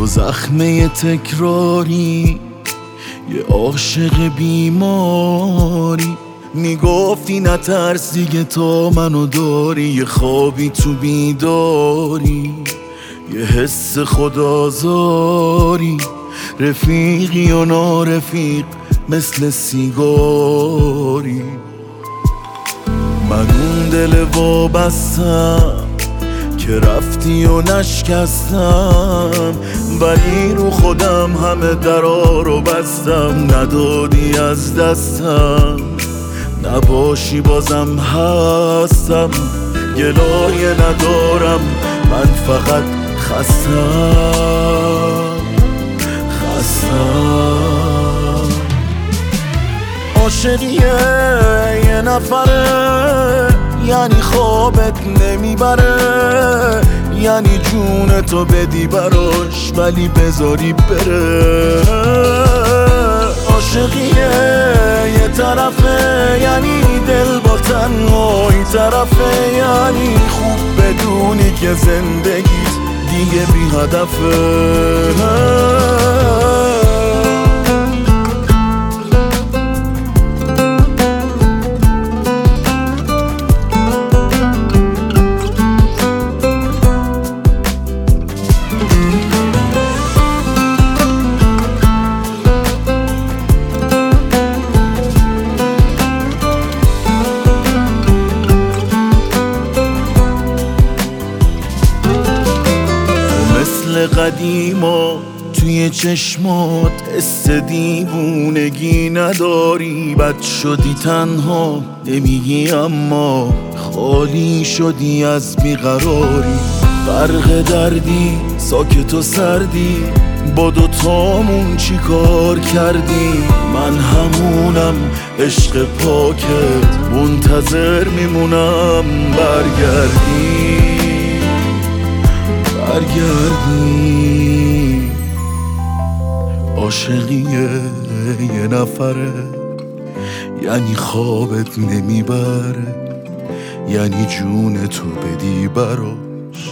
تو زخمه تکراری، یه عاشق بیماری. میگفتی نترس دیگه تا منو داری، یه خوابی تو بیداری، یه حس خودآزاری. رفیقی و نارفیق مثل سیگاری. من اون دل وابستم که رفتی و نشکستم، ولی رو خودم همه درا رو بستم. ندادی از دستم، نباشی بازم هستم. گلایه ندارم، من فقط خستم. عاشقیه یه نفره، یعنی خوابت نمیبره، یعنی جون تو بدی براش ولی بذاری بره. عاشقیه یه طرفه، یعنی دل با تنهایی طرفه، یعنی خوب بدونی که زندگیت دیگه بی هدفه. مثل قدیما توی چشمات حس دیوونگی نداری. بد شدی تنها نمیگی اما خالی شدی از بیقراری. غرق دردی ساکت و سردی، با دوتامون چی کار کردی؟ من همونم عشق پاکت، منتظر میمونم برگردی. عاشقیه یه نفره، یعنی خوابت نمیبره، یعنی جون تو بدی براش.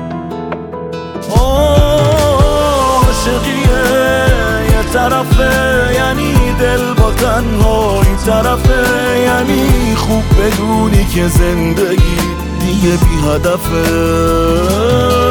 عاشقیه یه طرفه، یعنی دل با تنهایی طرفه، یعنی خوب بدونی که زندگی دیگه بی هدفه.